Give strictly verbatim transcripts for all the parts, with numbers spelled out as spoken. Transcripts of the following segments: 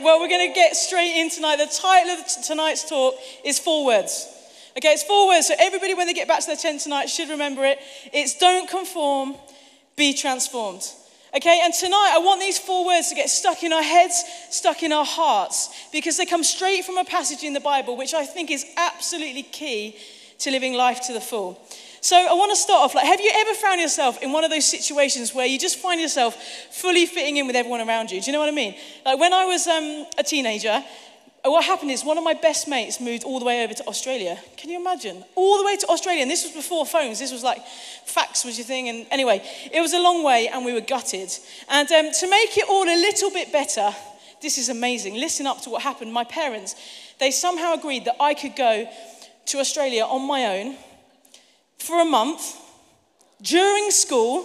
well, we're going to get straight in tonight. The title of tonight's talk is four words. Okay, it's four words. So everybody, when they get back to their tent tonight, should remember it. It's don't conform, be transformed. Okay, and tonight I want these four words to get stuck in our heads, stuck in our hearts, because they come straight from a passage in the Bible, which I think is absolutely key to living life to the full. So I want to start off, like, have you ever found yourself in one of those situations where you just find yourself fully fitting in with everyone around you? Do you know what I mean? Like when I was um, a teenager, what happened is one of my best mates moved all the way over to Australia. Can you imagine? All the way to Australia, and this was before phones. This was like fax was your thing, and anyway, it was a long way, and we were gutted. And um, to make it all a little bit better, this is amazing. Listen up to what happened. My parents, they somehow agreed that I could go to Australia on my own for a month, during school,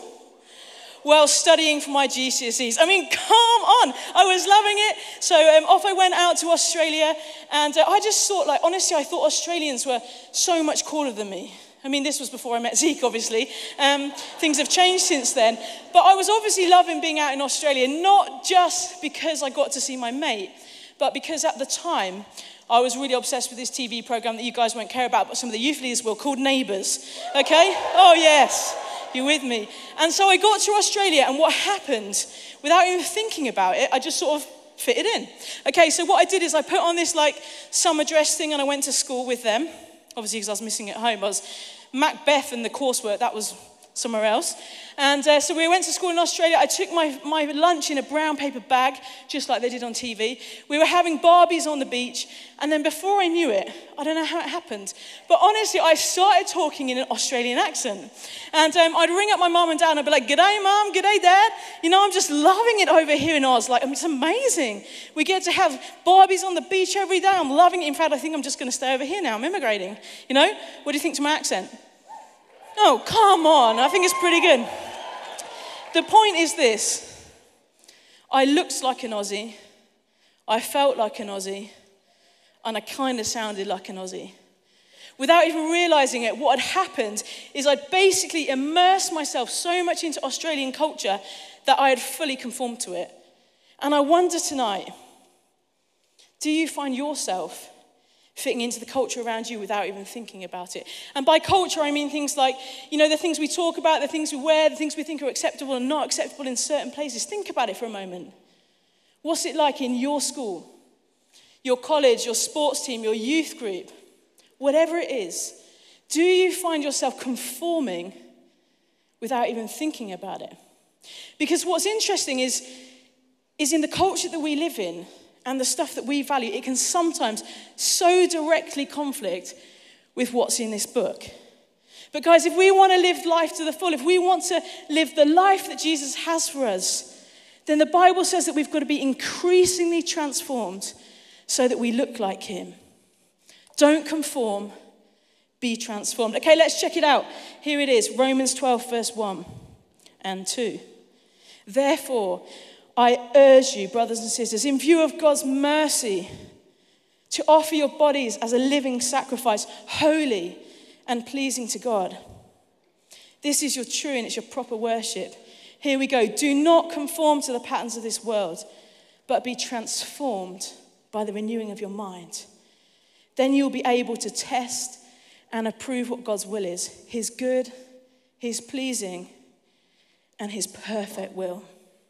while studying for my G C S Es. I mean, come on. I was loving it. So um, off I went out to Australia, and uh, I just thought, like, honestly, I thought Australians were so much cooler than me. I mean, this was before I met Zeke, obviously. Um, things have changed since then. But I was obviously loving being out in Australia, not just because I got to see my mate, but because at the time, I was really obsessed with this T V program that you guys won't care about, but some of the youth leaders will, called Neighbours. Okay? Oh, yes. You're with me. And so I got to Australia, and what happened, without even thinking about it, I just sort of fitted in. Okay, so what I did is I put on this, like, summer dress thing, and I went to school with them. Obviously, because I was missing at home. I was Macbeth and the coursework, that was somewhere else. And uh, so we went to school in Australia. I took my, my lunch in a brown paper bag, just like they did on T V. We were having Barbies on the beach. And then before I knew it, I don't know how it happened, but honestly, I started talking in an Australian accent. And um, I'd ring up my mum and dad, and I'd be like, g'day, mum, g'day, dad. You know, I'm just loving it over here in Oz. Like, it's amazing. We get to have Barbies on the beach every day. I'm loving it. In fact, I think I'm just going to stay over here now. I'm immigrating. You know, what do you think to my accent? Oh, come on. I think it's pretty good. The point is this. I looked like an Aussie. I felt like an Aussie. And I kind of sounded like an Aussie. Without even realizing it, what had happened is I'd basically immersed myself so much into Australian culture that I had fully conformed to it. And I wonder tonight, do you find yourself fitting into the culture around you without even thinking about it? And by culture, I mean things like, you know, the things we talk about, the things we wear, the things we think are acceptable and not acceptable in certain places. Think about it for a moment. What's it like in your school, your college, your sports team, your youth group, whatever it is? Do you find yourself conforming without even thinking about it? Because what's interesting is, is in the culture that we live in, and the stuff that we value, it can sometimes so directly conflict with what's in this book. But guys, if we want to live life to the full, if we want to live the life that Jesus has for us, then the Bible says that we've got to be increasingly transformed so that we look like him. Don't conform, be transformed. Okay, let's check it out. Here it is, Romans twelve, verse one and two. Therefore, I urge you, brothers and sisters, in view of God's mercy, to offer your bodies as a living sacrifice, holy and pleasing to God. This is your true and it's your proper worship. Here we go. Do not conform to the patterns of this world, but be transformed by the renewing of your mind. Then you'll be able to test and approve what God's will is, his good, his pleasing, and his perfect will.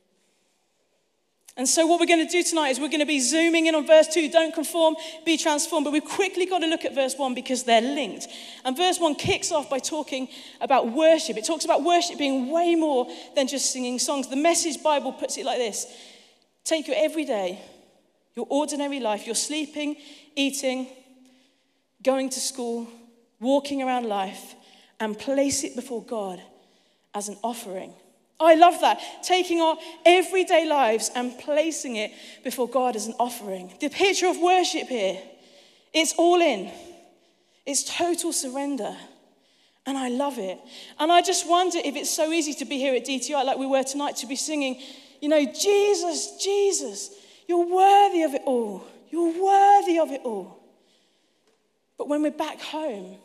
And so what we're going to do tonight is we're going to be zooming in on verse two, don't conform, be transformed. But we've quickly got to look at verse one because they're linked. And verse one kicks off by talking about worship. It talks about worship being way more than just singing songs. The Message Bible puts it like this. Take your everyday, your ordinary life, your sleeping, eating, going to school, walking around life, and place it before God as an offering. I love that. Taking our everyday lives and placing it before God as an offering. The picture of worship here, it's all in. It's total surrender. And I love it. And I just wonder if it's so easy to be here at D T I like we were tonight, to be singing, you know, Jesus, Jesus, you're worthy of it all. You're worthy of it all. But when we're back home,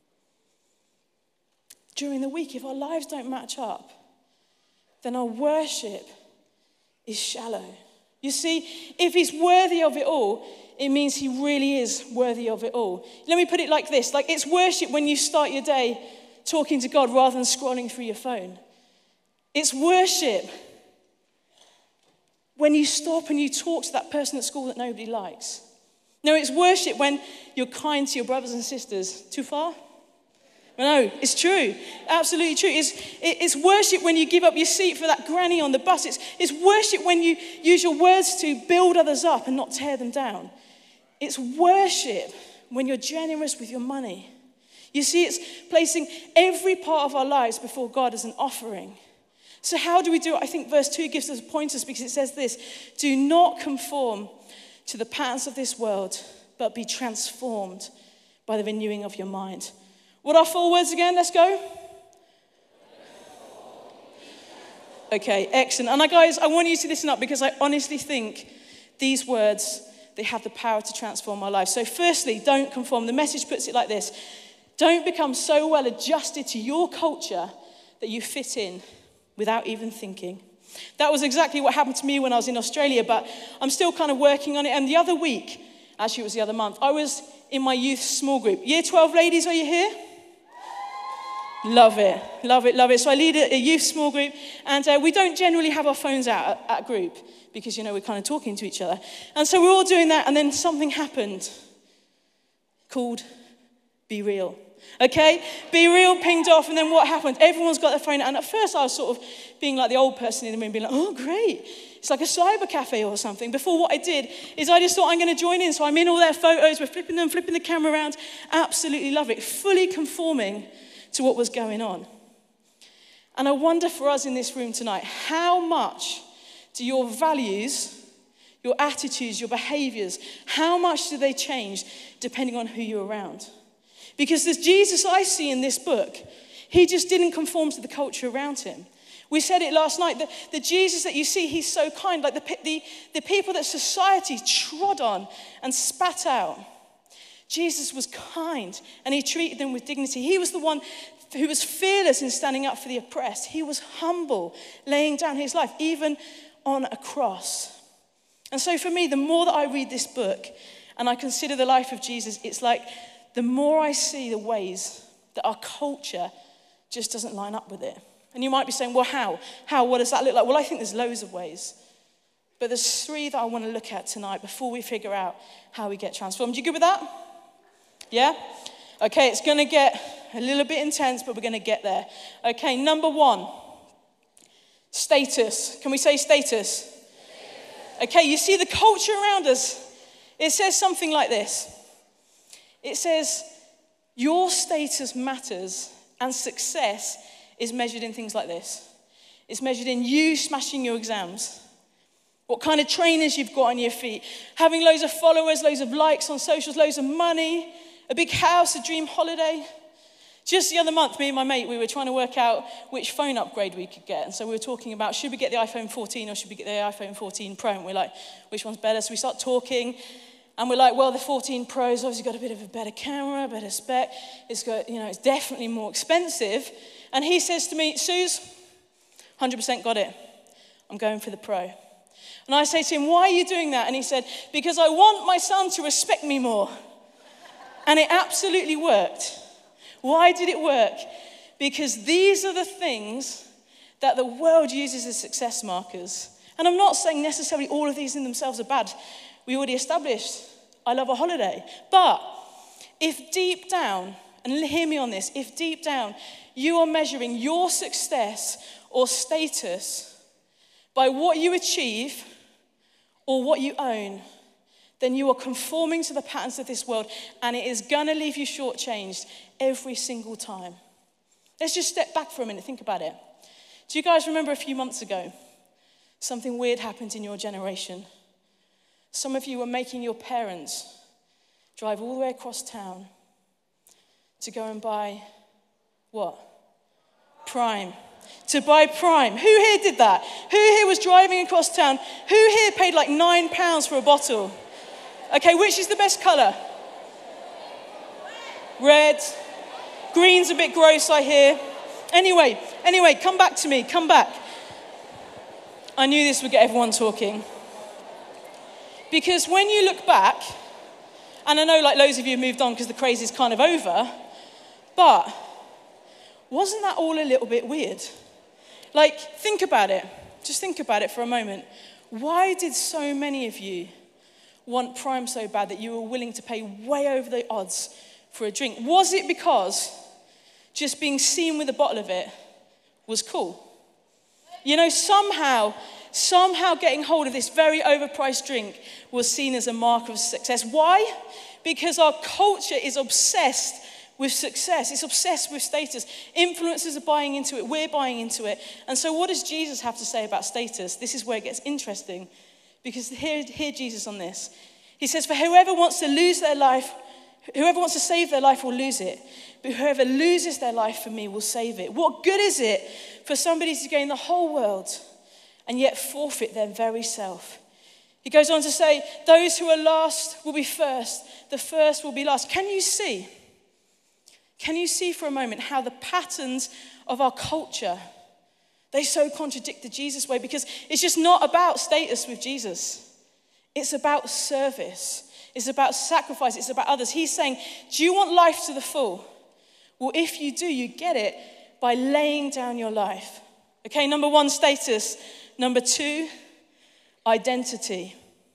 during the week, if our lives don't match up, then our worship is shallow. You see, if he's worthy of it all, it means he really is worthy of it all. Let me put it like this. Like, it's worship when you start your day talking to God rather than scrolling through your phone. It's worship when you stop and you talk to that person at school that nobody likes. No, it's worship when you're kind to your brothers and sisters. Too far? No, it's true. Absolutely true. It's, it's worship when you give up your seat for that granny on the bus. It's, it's worship when you use your words to build others up and not tear them down. It's worship when you're generous with your money. You see, it's placing every part of our lives before God as an offering. So how do we do it? I think verse two gives us pointers because it says this: do not conform to the patterns of this world, but be transformed by the renewing of your mind. What are four words again? Let's go. Okay, excellent. And I, guys, I want you to listen up because I honestly think these words, they have the power to transform our lives. So firstly, don't conform. The message puts it like this: don't become so well adjusted to your culture that you fit in without even thinking. That was exactly what happened to me when I was in Australia, but I'm still kind of working on it. And the other week, actually it was the other month, I was in my youth small group. Year twelve ladies, are you here? Love it, love it, love it. So I lead a, a youth small group, and uh, we don't generally have our phones out at, at group because, you know, we're kind of talking to each other. And so we're all doing that, and then something happened called Be Real. Okay? Be Real pinged off, and then what happened? Everyone's got their phone out, and at first I was sort of being like the old person in the room, being like, oh, great. It's like a cyber cafe or something. Before, what I did is I just thought I'm going to join in. So I'm in all their photos, we're flipping them, flipping the camera around. Absolutely love it. Fully conforming to what was going on. And I wonder for us in this room tonight, how much do your values, your attitudes, your behaviors, how much do they change depending on who you're around? Because the Jesus I see in this book, he just didn't conform to the culture around him. We said it last night, that the Jesus that you see, he's so kind. Like the, the, the people that society trod on and spat out, Jesus was kind and he treated them with dignity. He was the one who was fearless in standing up for the oppressed. He was humble, laying down his life, even on a cross. And so for me, the more that I read this book and I consider the life of Jesus, it's like the more I see the ways that our culture just doesn't line up with it. And you might be saying, well, how? How? What does that look like? Well, I think there's loads of ways. But there's three that I want to look at tonight before we figure out how we get transformed. You good with that? Yeah? Okay, it's going to get a little bit intense, but we're going to get there. Okay, number one, status. Can we say status? Okay, you see the culture around us. It says something like this. It says, your status matters and success is measured in things like this. It's measured in you smashing your exams, what kind of trainers you've got on your feet, having loads of followers, loads of likes on socials, loads of money, a big house, a dream holiday. Just the other month, me and my mate, we were trying to work out which phone upgrade we could get. And so we were talking about, should we get the iPhone fourteen or should we get the iPhone fourteen Pro? And we're like, which one's better? So we start talking. And we're like, well, the fourteen Pro's obviously got a bit of a better camera, better spec. It's got, you know, it's definitely more expensive. And he says to me, Suze, one hundred percent got it. I'm going for the Pro. And I say to him, why are you doing that? And he said, because I want my son to respect me more. And it absolutely worked. Why did it work? Because these are the things that the world uses as success markers. And I'm not saying necessarily all of these in themselves are bad. We already established, I love a holiday. But if deep down, and hear me on this, if deep down you are measuring your success or status by what you achieve or what you own, then you are conforming to the patterns of this world, and it is going to leave you shortchanged every single time. Let's just step back for a minute, think about it. Do you guys remember a few months ago, something weird happened in your generation? Some of you were making your parents drive all the way across town to go and buy what? Prime. To buy Prime. Who here did that? Who here was driving across town? Who here paid like nine pounds for a bottle? Okay, which is the best colour? Red. Green's a bit gross, I hear. Anyway, anyway, come back to me, come back. I knew this would get everyone talking. Because when you look back, and I know like loads of you have moved on because the craze is kind of over, but wasn't that all a little bit weird? Like, think about it. Just think about it for a moment. Why did so many of you want Prime so bad that you were willing to pay way over the odds for a drink? Was it because just being seen with a bottle of it was cool? You know, somehow, somehow getting hold of this very overpriced drink was seen as a mark of success. Why? Because our culture is obsessed with success. It's obsessed with status. Influencers are buying into it. We're buying into it. And so what does Jesus have to say about status? This is where it gets interesting. Because hear, hear Jesus on this. He says, for whoever wants to lose their life, whoever wants to save their life will lose it. But whoever loses their life for me will save it. What good is it for somebody to gain the whole world and yet forfeit their very self? He goes on to say, those who are last will be first. The first will be last. Can you see? Can you see for a moment how the patterns of our culture, they so contradict the Jesus way? Because it's just not about status with Jesus. It's about service. It's about sacrifice. It's about others. He's saying, do you want life to the full? Well, if you do, you get it by laying down your life. Okay, number one, status. Number two, identity.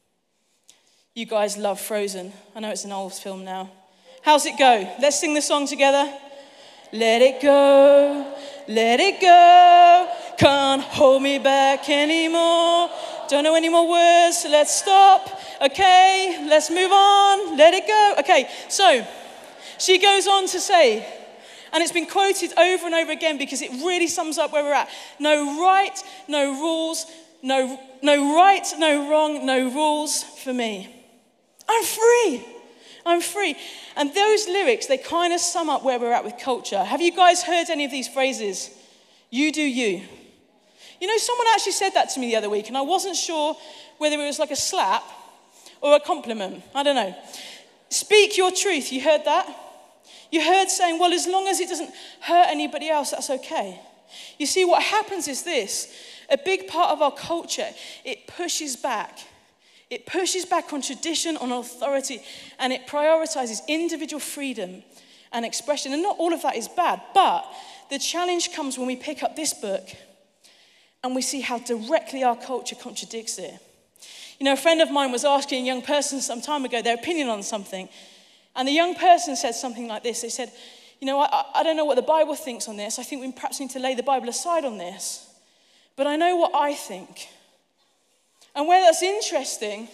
You guys love Frozen. I know it's an old film now. How's it go? Let's sing the song together. Let it go, let it go. Can't hold me back anymore. Don't know any more words, so let's stop. Okay, let's move on. Let it go. Okay, so she goes on to say, and it's been quoted over and over again because it really sums up where we're at. No right, no rules, no, no right, no wrong, no rules for me. I'm free. I'm free. And those lyrics, they kind of sum up where we're at with culture. Have you guys heard any of these phrases? You do you. You know, someone actually said that to me the other week, and I wasn't sure whether it was like a slap or a compliment. I don't know. Speak your truth. You heard that? You heard saying, well, as long as it doesn't hurt anybody else, that's okay. You see, what happens is this. A big part of our culture, it pushes back. It pushes back on tradition, on authority, and it prioritizes individual freedom and expression. And not all of that is bad, but the challenge comes when we pick up this book and we see how directly our culture contradicts it. You know, a friend of mine was asking a young person some time ago their opinion on something, and the young person said something like this. They said, you know, I, I don't know what the Bible thinks on this. I think we perhaps need to lay the Bible aside on this. But I know what I think. And where that's interesting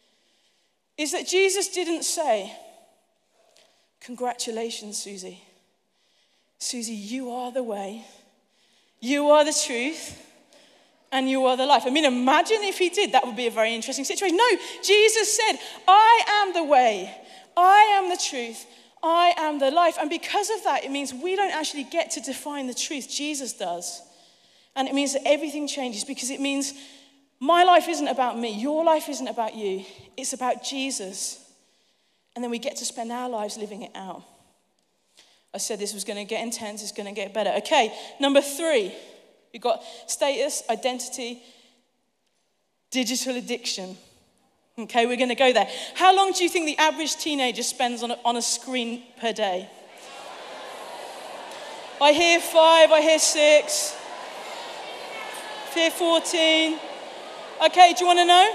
is that Jesus didn't say, congratulations, Susie. Susie, you are the way, you are the truth, and you are the life. I mean, imagine if he did. That would be a very interesting situation. No, Jesus said, I am the way, I am the truth, I am the life. And because of that, it means we don't actually get to define the truth. Jesus does. And it means that everything changes, because it means my life isn't about me. Your life isn't about you. It's about Jesus. And then we get to spend our lives living it out. I said this was going to get intense. It's going to get better. Okay, number three. We've got status, identity, digital addiction. Okay, we're going to go there. How long do you think the average teenager spends on a, on a screen per day? I hear five, I hear six. I hear fourteen. Okay, do you want to know?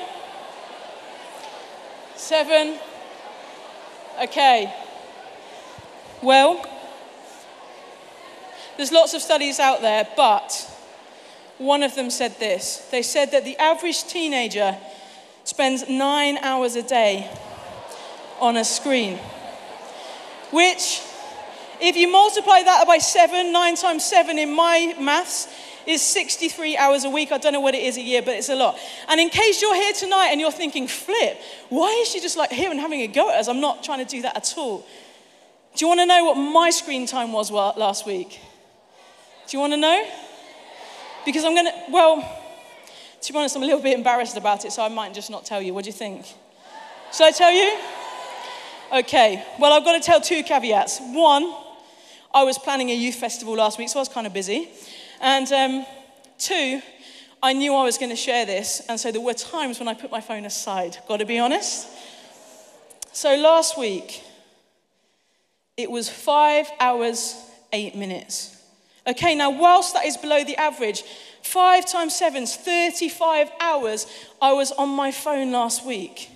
Seven. Okay. Well, there's lots of studies out there, but one of them said this. They said that the average teenager spends nine hours a day on a screen, which, if you multiply that by seven, nine times seven in my maths, is sixty-three hours a week. I don't know what it is a year, but it's a lot. And in case you're here tonight and you're thinking, flip, why is she just like here and having a go at us? I'm not trying to do that at all. Do you want to know what my screen time was last week? Do you want to know? Because I'm going to, well, to be honest, I'm a little bit embarrassed about it, so I might just not tell you. What do you think? Should I tell you? Okay, well, I've got to tell two caveats. One, I was planning a youth festival last week, so I was kind of busy. And um, two, I knew I was going to share this, and so there were times when I put my phone aside, got to be honest. So last week, it was five hours, eight minutes. Okay, now whilst that is below the average, five times seven is thirty-five hours I was on my phone last week.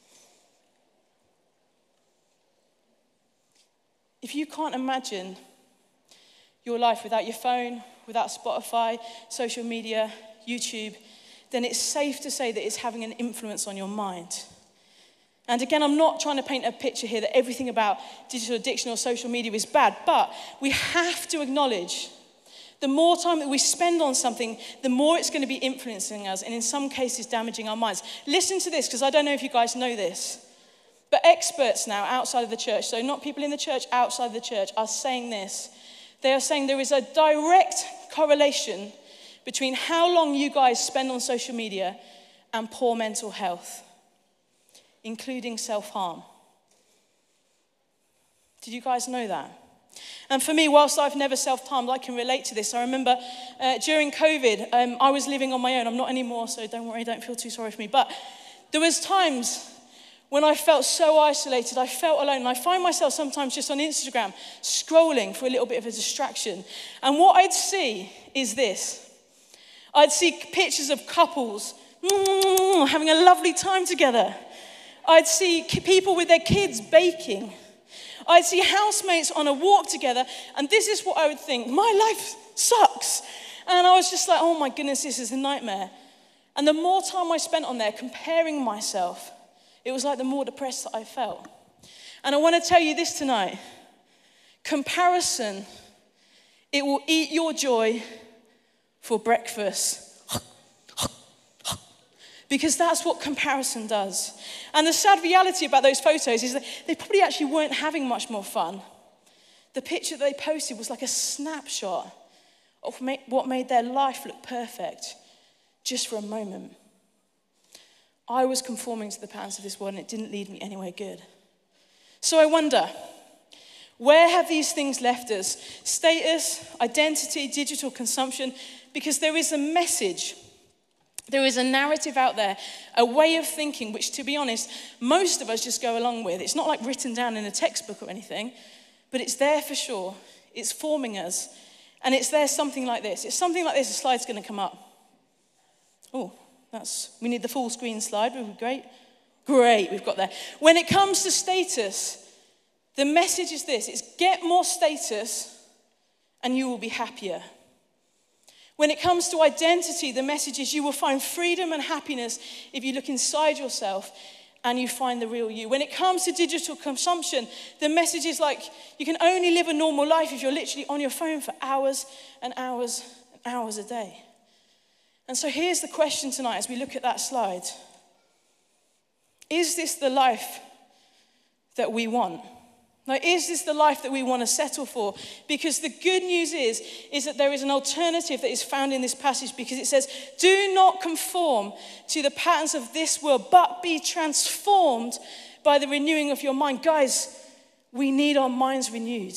If you can't imagine your life without your phone, without Spotify, social media, YouTube, then it's safe to say that it's having an influence on your mind. And again, I'm not trying to paint a picture here that everything about digital addiction or social media is bad, but we have to acknowledge the more time that we spend on something, the more it's going to be influencing us, and in some cases damaging our minds. Listen to this, because I don't know if you guys know this, but experts now outside of the church, so not people in the church, outside of the church, are saying this. They are saying there is a direct correlation between how long you guys spend on social media and poor mental health, including self-harm. Did you guys know that? And for me, whilst I've never self-harmed, I can relate to this. I remember uh, during COVID, um, I was living on my own. I'm not anymore, so don't worry, don't feel too sorry for me. But there was times when I felt so isolated, I felt alone. And I find myself sometimes just on Instagram, scrolling for a little bit of a distraction. And what I'd see is this. I'd see pictures of couples mm, having a lovely time together. I'd see people with their kids baking. I'd see housemates on a walk together, and this is what I would think: my life sucks. And I was just like, oh my goodness, this is a nightmare. And the more time I spent on there comparing myself, it was like the more depressed that I felt. And I want to tell you this tonight: comparison, it will eat your joy for breakfast. Because that's what comparison does. And the sad reality about those photos is that they probably actually weren't having much more fun. The picture that they posted was like a snapshot of what made their life look perfect just for a moment. I was conforming to the patterns of this world, and it didn't lead me anywhere good. So I wonder, where have these things left us? Status, identity, digital consumption, because there is a message. There is a narrative out there, a way of thinking, which, to be honest, most of us just go along with. It's not like written down in a textbook or anything, but it's there for sure. It's forming us. And it's there something like this. It's something like this. The slide's going to come up. Oh, that's, we need the full screen slide. Would be great. Great, we've got there. When it comes to status, the message is this. It's get more status and you will be happier. When it comes to identity, the message is you will find freedom and happiness if you look inside yourself and you find the real you. When it comes to digital consumption, the message is like you can only live a normal life if you're literally on your phone for hours and hours and hours a day. And so here's the question tonight as we look at that slide. Is this the life that we want? Now, is this the life that we want to settle for? Because the good news is, is that there is an alternative that is found in this passage, because it says, do not conform to the patterns of this world, but be transformed by the renewing of your mind. Guys, we need our minds renewed.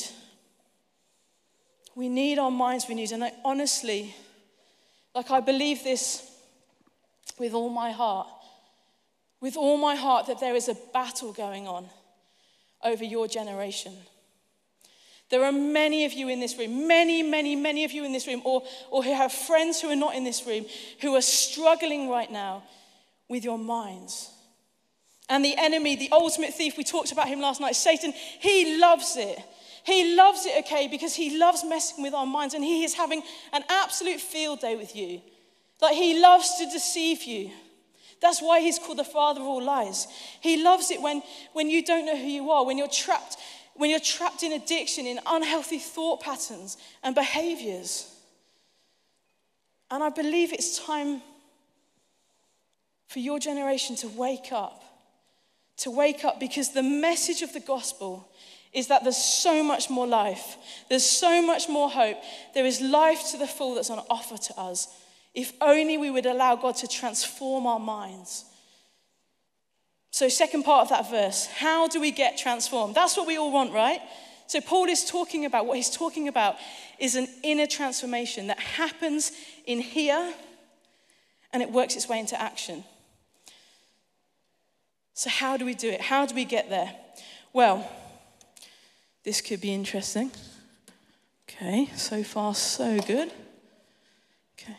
We need our minds renewed. And I honestly, like I believe this with all my heart, with all my heart, that there is a battle going on over your generation. There are many of you in this room, many, many, many of you in this room, or, or who have friends who are not in this room, who are struggling right now with your minds. And the enemy, the ultimate thief, we talked about him last night, Satan, he loves it. He loves it, okay, because he loves messing with our minds, and he is having an absolute field day with you. Like, he loves to deceive you. That's why he's called the father of all lies. He loves it when, when you don't know who you are, when you're trapped, when you're trapped in addiction, in unhealthy thought patterns and behaviors. And I believe it's time for your generation to wake up. To wake up, because the message of the gospel is that there's so much more life. There's so much more hope. There is life to the full that's on offer to us, if only we would allow God to transform our minds. So second part of that verse, how do we get transformed? That's what we all want, right? So Paul is talking about, what he's talking about is an inner transformation that happens in here and it works its way into action. So how do we do it? How do we get there? Well, this could be interesting. Okay, so far so good. Okay.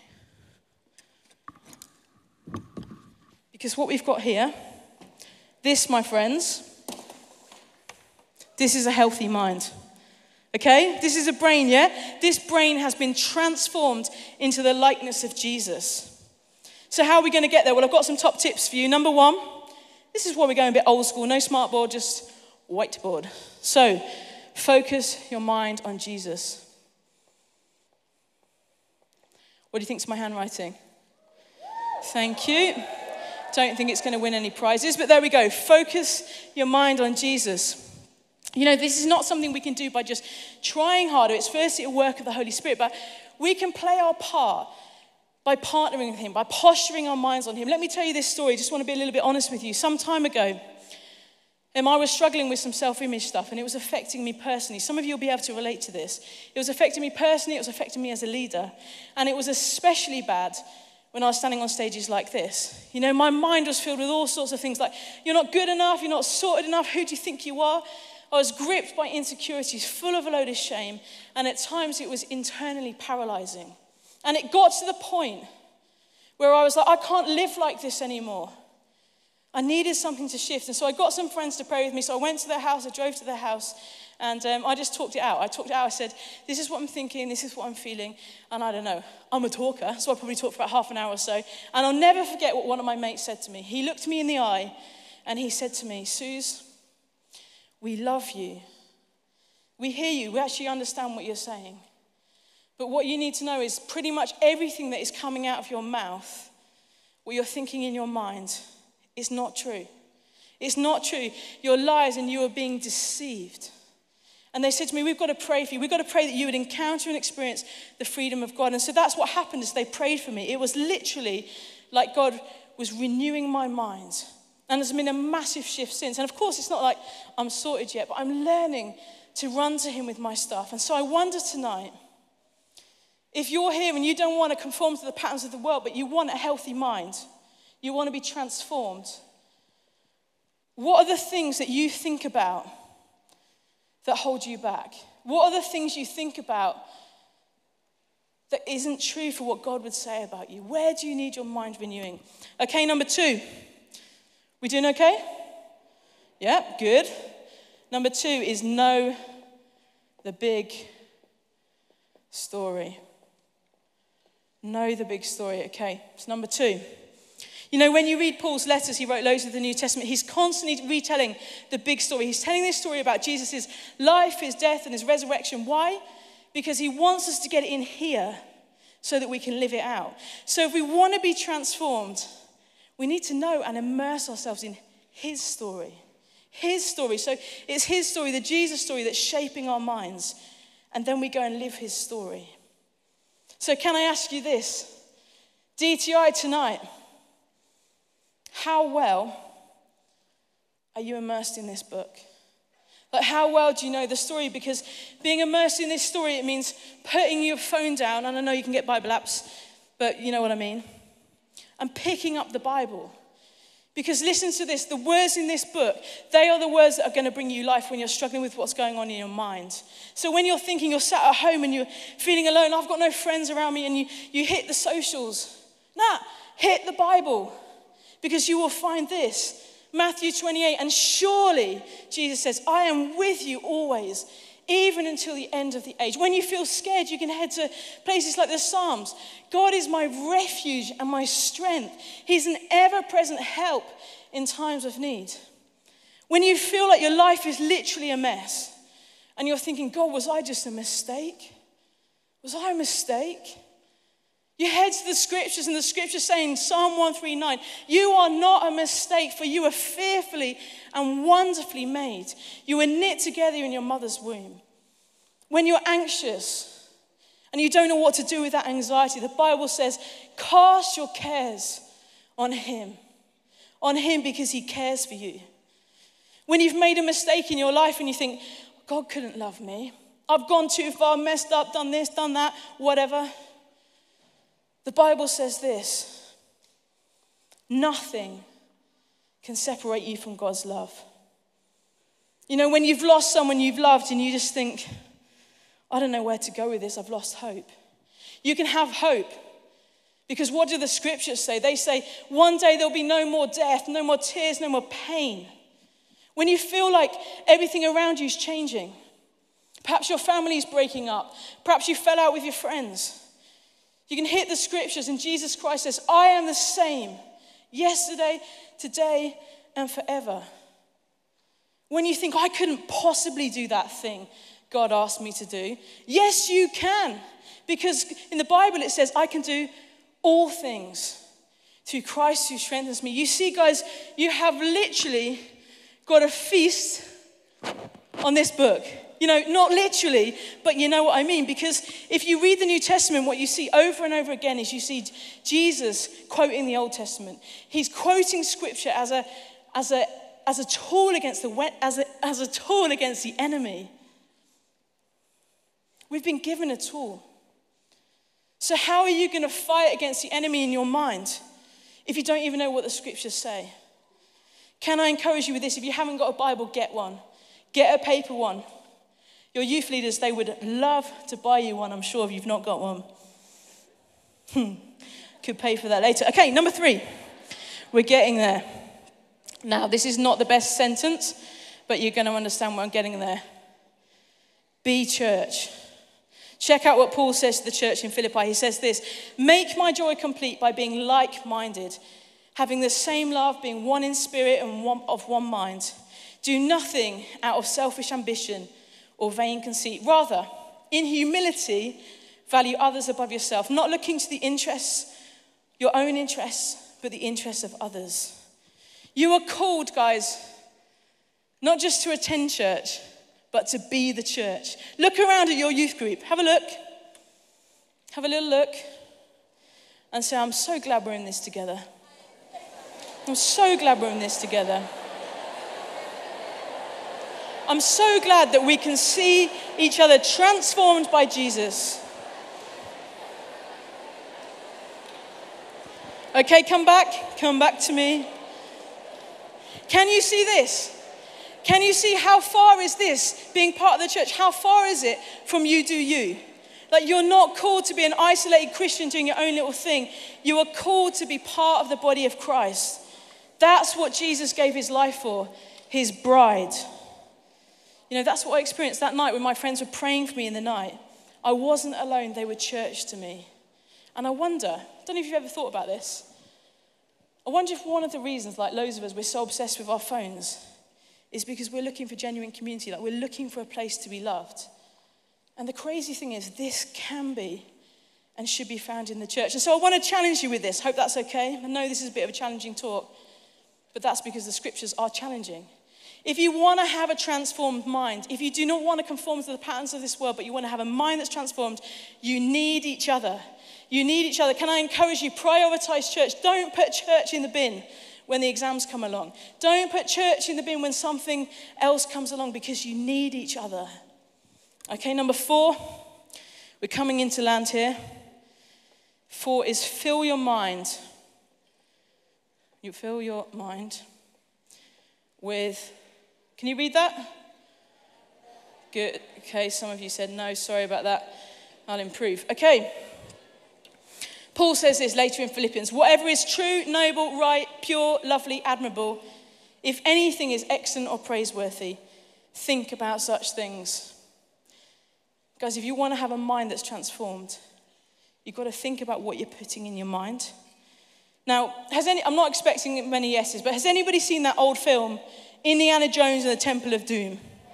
Because what we've got here, this, my friends, this is a healthy mind. Okay? This is a brain, yeah? This brain has been transformed into the likeness of Jesus. So how are we going to get there? Well, I've got some top tips for you. Number one, this is where we're going a bit old school. No smartboard, just whiteboard. So, focus your mind on Jesus. What do you think to my handwriting? Thank you. Don't think it's going to win any prizes, but there we go. Focus your mind on Jesus. You know, this is not something we can do by just trying harder. It's firstly a work of the Holy Spirit, but we can play our part by partnering with him, by posturing our minds on him. Let me tell you this story. I just want to be a little bit honest with you. Some time ago, um, I was struggling with some self-image stuff, and it was affecting me personally. Some of you will be able to relate to this. It was affecting me personally. It was affecting me as a leader, and it was especially bad when I was standing on stages like this. You know, my mind was filled with all sorts of things like, you're not good enough, you're not sorted enough, who do you think you are? I was gripped by insecurities, full of a load of shame, and at times it was internally paralyzing. And it got to the point where I was like, I can't live like this anymore. I needed something to shift. And so I got some friends to pray with me. So I went to their house, I drove to their house, and um, I just talked it out. I talked it out. I said, this is what I'm thinking, this is what I'm feeling. And I don't know, I'm a talker, so I probably talked for about half an hour or so. And I'll never forget what one of my mates said to me. He looked me in the eye, and he said to me, Suze, we love you. We hear you. We actually understand what you're saying. But what you need to know is pretty much everything that is coming out of your mouth, what you're thinking in your mind, is not true. It's not true. You're liars and you are being deceived. And they said to me, we've got to pray for you. We've got to pray that you would encounter and experience the freedom of God. And so that's what happened as they prayed for me. It was literally like God was renewing my mind. And there's been a massive shift since. And of course, it's not like I'm sorted yet, but I'm learning to run to him with my stuff. And so I wonder tonight, if you're here and you don't want to conform to the patterns of the world, but you want a healthy mind, you want to be transformed, what are the things that you think about that hold you back? What are the things you think about that isn't true for what God would say about you? Where do you need your mind renewing? Okay, number two. We doing okay? Yeah, good. Number two is know the big story. Know the big story. Okay, it's number two. You know, when you read Paul's letters, he wrote loads of the New Testament, he's constantly retelling the big story. He's telling this story about Jesus' life, his death, and his resurrection. Why? Because he wants us to get it in here so that we can live it out. So if we want to be transformed, we need to know and immerse ourselves in his story. His story. So it's his story, the Jesus story, that's shaping our minds. And then we go and live his story. So can I ask you this? D T I tonight, how well are you immersed in this book? Like, how well do you know the story? Because being immersed in this story, it means putting your phone down, and I know you can get Bible apps, but you know what I mean, and picking up the Bible. Because listen to this, the words in this book, they are the words that are going to bring you life when you're struggling with what's going on in your mind. So when you're thinking, you're sat at home and you're feeling alone, I've got no friends around me, and you, you hit the socials. Nah, hit the Bible. Because you will find this, Matthew twenty-eight, and surely, Jesus says, I am with you always, even until the end of the age. When you feel scared, you can head to places like the Psalms. God is my refuge and my strength. He's an ever-present help in times of need. When you feel like your life is literally a mess, and you're thinking, God, was I just a mistake? Was I a mistake? You head to the scriptures, and the scriptures say in Psalm one thirty-nine, you are not a mistake, for you are fearfully and wonderfully made. You were knit together in your mother's womb. When you're anxious and you don't know what to do with that anxiety, the Bible says, cast your cares on him. On him, because he cares for you. When you've made a mistake in your life and you think, God couldn't love me. I've gone too far, messed up, done this, done that, whatever. The Bible says this, Nothing can separate you from God's love. You know, when you've lost someone you've loved and you just think, I don't know where to go with this, I've lost hope. You can have hope. Because what do the scriptures say? They say, one day there'll be no more death, no more tears, no more pain. When you feel like everything around you is changing, perhaps your family's breaking up, perhaps you fell out with your friends, you can hit the scriptures and Jesus Christ says, I am the same yesterday, today, and forever. When you think, I couldn't possibly do that thing God asked me to do, yes, you can. Because in the Bible it says, I can do all things through Christ who strengthens me. You see, guys, you have literally got a feast on this book. You know, not literally, but you know what I mean. Because if you read the New Testament, what you see over and over again is you see Jesus quoting the Old Testament. He's quoting scripture as a as a as a tool against the as a, as a tool against the enemy. We've been given a tool. So how are you going to fight against the enemy in your mind if you don't even know what the scriptures say? Can I encourage you with this? If you haven't got a Bible, get one. Get a paper one. Your youth leaders, they would love to buy you one, I'm sure, if you've not got one. Hmm. Could pay for that later. Okay, number three. We're getting there. Now, this is not the best sentence, but you're going to understand where I'm getting there. Be church. Check out what Paul says to the church in Philippi. He says this, make my joy complete by being like-minded, having the same love, being one in spirit and one of one mind. Do nothing out of selfish ambition or vain conceit. Rather, in humility, value others above yourself, not looking to the interests, your own interests, but the interests of others. You are called, guys, not just to attend church, but to be the church. Look around at your youth group. Have a look. Have a little look. And say, I'm so glad we're in this together. I'm so glad we're in this together. I'm so glad that we can see each other transformed by Jesus. Okay, come back. Come back to me. Can you see this? Can you see how far is this, being part of the church? How far is it from you do you? Like, you're not called to be an isolated Christian doing your own little thing. You are called to be part of the body of Christ. That's what Jesus gave his life for, his bride. You know, that's what I experienced that night when my friends were praying for me in the night. I wasn't alone, they were church to me. And I wonder, I don't know if you've ever thought about this. I wonder if one of the reasons, like loads of us, we're so obsessed with our phones is because we're looking for genuine community, like we're looking for a place to be loved. And the crazy thing is, this can be and should be found in the church. And so I want to challenge you with this. Hope that's okay. I know this is a bit of a challenging talk, but that's because the scriptures are challenging. If you want to have a transformed mind, if you do not want to conform to the patterns of this world, but you want to have a mind that's transformed, you need each other. You need each other. Can I encourage you, prioritize church. Don't put church in the bin when the exams come along. Don't put church in the bin when something else comes along, because you need each other. Okay, number four, we're coming into land here. Four is fill your mind. You fill your mind with, can you read that? Good. Okay, some of you said no, sorry about that. I'll improve. Okay. Paul says this later in Philippians, whatever is true, noble, right, pure, lovely, admirable, if anything is excellent or praiseworthy, think about such things. Guys, if you want to have a mind that's transformed, you've got to think about what you're putting in your mind. Now, has any, I'm not expecting many yeses, but has anybody seen that old film, Indiana Jones and the Temple of Doom?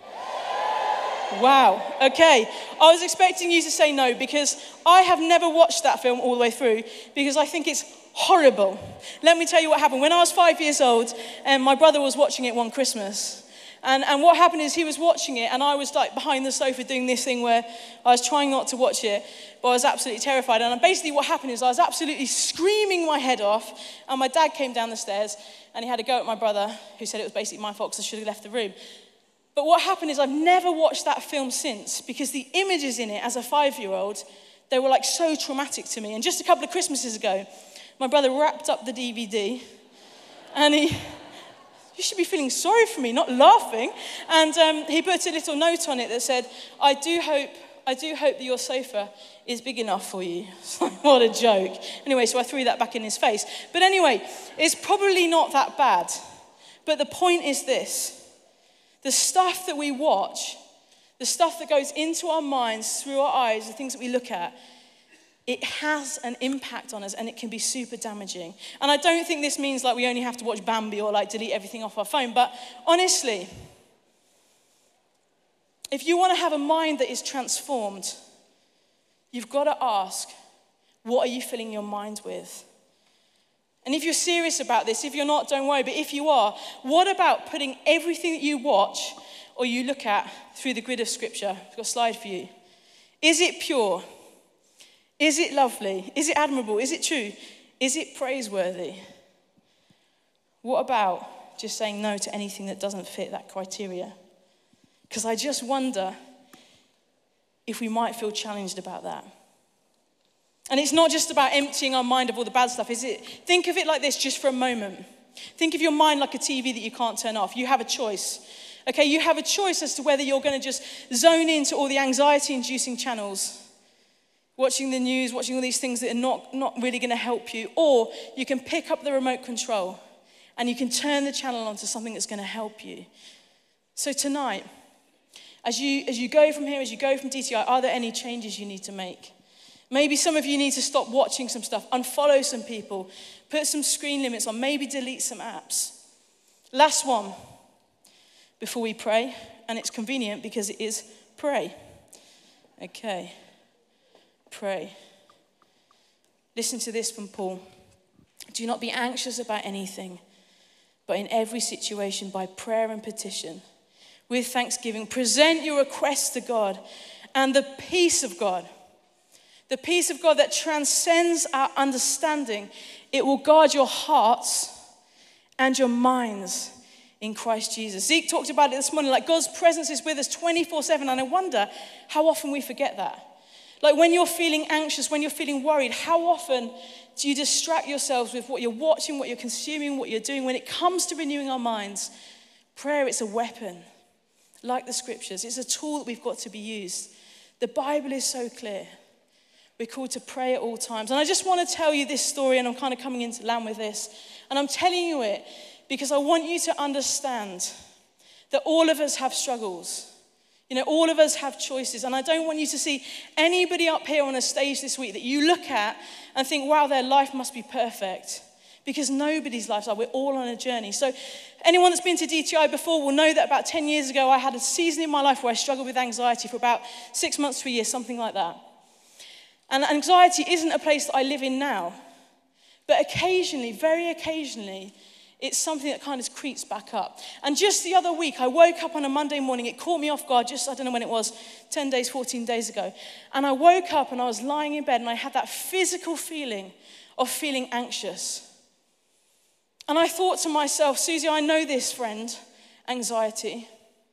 Wow, okay. I was expecting you to say no, because I have never watched that film all the way through, because I think it's horrible. Let me tell you what happened. When I was five years old, and my brother was watching it one Christmas, and, and what happened is he was watching it, and I was like behind the sofa doing this thing where I was trying not to watch it, but I was absolutely terrified. And basically what happened is I was absolutely screaming my head off, and my dad came down the stairs, and he had a go at my brother, who said it was basically my fault because I should have left the room. But what happened is I've never watched that film since, because the images in it as a five-year-old, they were like so traumatic to me. And just a couple of Christmases ago, my brother wrapped up the D V D And he, you should be feeling sorry for me, not laughing. And um, he put a little note on it that said, I do hope, I do hope that your sofa is big enough for you. What a joke. Anyway, so I threw that back in his face. But anyway, it's probably not that bad. But the point is this. The stuff that we watch, the stuff that goes into our minds, through our eyes, the things that we look at, it has an impact on us and it can be super damaging. And I don't think this means like we only have to watch Bambi or like delete everything off our phone. But honestly, if you want to have a mind that is transformed, you've got to ask, what are you filling your mind with? And if you're serious about this, if you're not, don't worry. But if you are, what about putting everything that you watch or you look at through the grid of Scripture? I've got a slide for you. Is it pure? Is it lovely? Is it admirable? Is it true? Is it praiseworthy? What about just saying no to anything that doesn't fit that criteria? Because I just wonder if we might feel challenged about that. And it's not just about emptying our mind of all the bad stuff, is it? Think of it like this just for a moment. Think of your mind like a T V that you can't turn off. You have a choice. Okay, you have a choice as to whether you're going to just zone into all the anxiety-inducing channels, watching the news, watching all these things that are not, not really going to help you, or you can pick up the remote control and you can turn the channel onto something that's going to help you. So tonight, as you, as you go from here, as you go from D T I, are there any changes you need to make? Maybe some of you need to stop watching some stuff, unfollow some people, put some screen limits on, maybe delete some apps. Last one before we pray, and it's convenient because it is pray. Okay, pray. Listen to this from Paul. Do not be anxious about anything, but in every situation, by prayer and petition, with thanksgiving, present your requests to God, and the peace of God, the peace of God that transcends our understanding, it will guard your hearts and your minds in Christ Jesus. Zeke talked about it this morning, like God's presence is with us twenty-four seven, and I wonder how often we forget that. Like when you're feeling anxious, when you're feeling worried, how often do you distract yourselves with what you're watching, what you're consuming, what you're doing? When it comes to renewing our minds, prayer, it's a weapon. Like the scriptures, it's a tool that we've got to be used. The Bible is so clear. We're called to pray at all times. And I just want to tell you this story, and I'm kind of coming into land with this. And I'm telling you it because I want you to understand that all of us have struggles. You know, all of us have choices. And I don't want you to see anybody up here on a stage this week that you look at and think, wow, their life must be perfect. Because nobody's lives are. We're all on a journey. So anyone that's been to D T I before will know that about ten years ago, I had a season in my life where I struggled with anxiety for about six months to a year, something like that. And anxiety isn't a place that I live in now. But occasionally, very occasionally, it's something that kind of creeps back up. And just the other week, I woke up on a Monday morning. It caught me off guard just, I don't know when it was, ten days, fourteen days ago. And I woke up and I was lying in bed and I had that physical feeling of feeling anxious. And I thought to myself, Susie, I know this, friend, anxiety.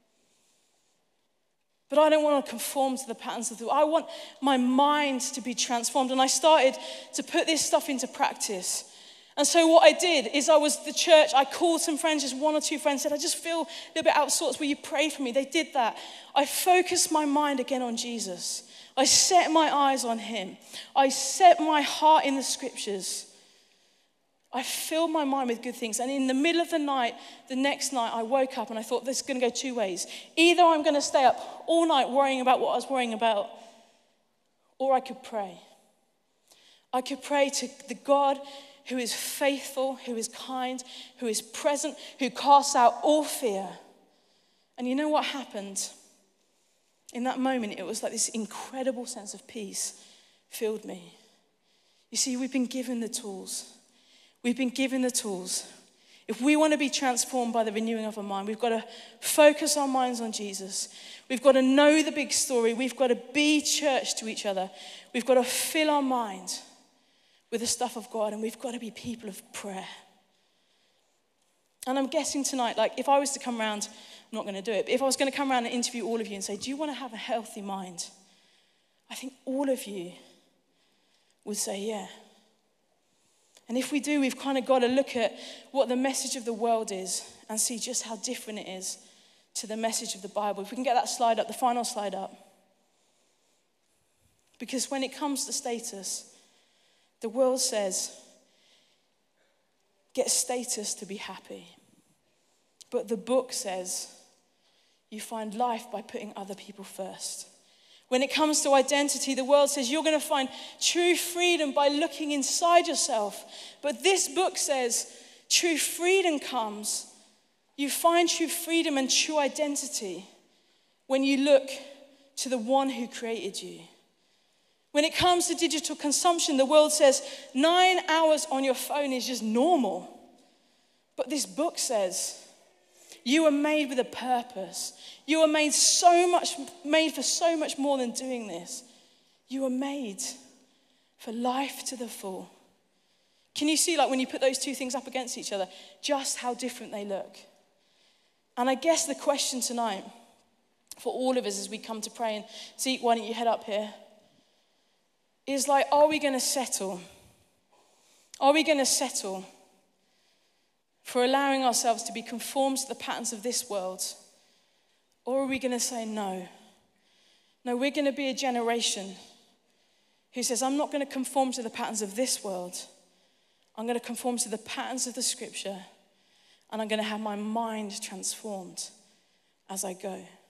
But I don't want to conform to the patterns of the world. I want my mind to be transformed. And I started to put this stuff into practice. And so what I did is I was the church, I called some friends, just one or two friends, said, I just feel a little bit out of sorts. Will you pray for me? They did that. I focused my mind again on Jesus. I set my eyes on him. I set my heart in the scriptures. I filled my mind with good things. And in the middle of the night, the next night, I woke up and I thought, this is going to go two ways. Either I'm going to stay up all night worrying about what I was worrying about, or I could pray. I could pray to the God who is faithful, who is kind, who is present, who casts out all fear. And you know what happened? In that moment, it was like this incredible sense of peace filled me. You see, we've been given the tools. We've been given the tools. If we want to be transformed by the renewing of our mind, we've got to focus our minds on Jesus. We've got to know the big story. We've got to be church to each other. We've got to fill our mind with the stuff of God, and we've got to be people of prayer. And I'm guessing tonight, like if I was to come around, I'm not going to do it, but if I was going to come around and interview all of you and say, do you want to have a healthy mind? I think all of you would say, yeah. And if we do, we've kind of got to look at what the message of the world is and see just how different it is to the message of the Bible. If we can get that slide up, the final slide up. Because when it comes to status, the world says, get status to be happy. But the book says, you find life by putting other people first. When it comes to identity, the world says you're going to find true freedom by looking inside yourself. But this book says true freedom comes. You find true freedom and true identity when you look to the one who created you. When it comes to digital consumption, the world says nine hours on your phone is just normal. But this book says you were made with a purpose. You were made so much, made for so much more than doing this. You were made for life to the full. Can you see, like, when you put those two things up against each other, just how different they look? And I guess the question tonight for all of us as we come to pray, and Zeke, why don't you head up here, is like, are we going to settle? Are we going to settle for allowing ourselves to be conformed to the patterns of this world? Or are we going to say no? No, we're going to be a generation who says, I'm not going to conform to the patterns of this world. I'm going to conform to the patterns of the scripture, and I'm going to have my mind transformed as I go.